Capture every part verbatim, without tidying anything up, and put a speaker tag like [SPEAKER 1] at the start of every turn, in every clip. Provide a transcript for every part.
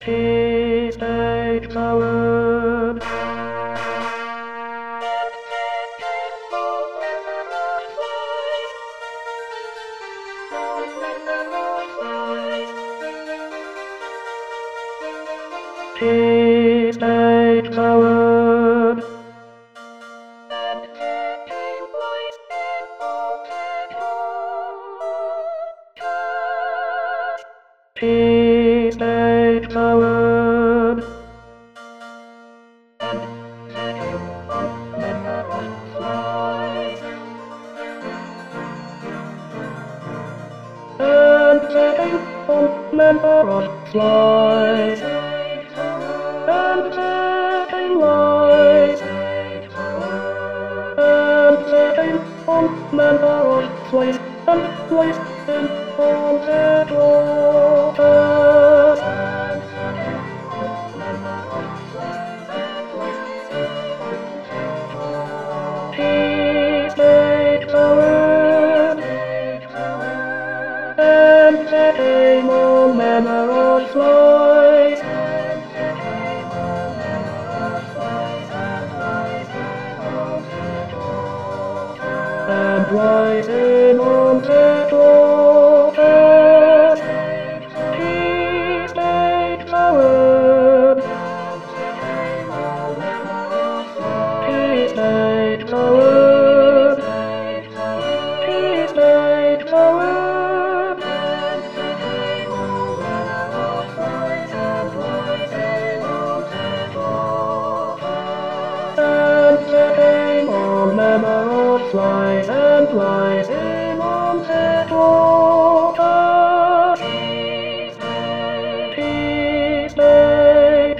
[SPEAKER 1] He stayed forward. He stayed forward. He stayed forward. And setting on memories fly. And setting light. And setting on memories fly. And placing on the water. He stayed forward. And setting on memories fly. And rising on the water, he stayed forward. He stayed forward. He stayed forward. And setting on memories fly and rising on the water. He stayed. He stayed.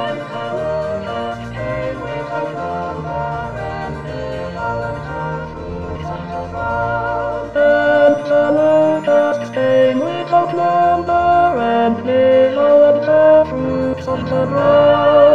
[SPEAKER 1] And summer just came without number, and they all of the fruits of the ground.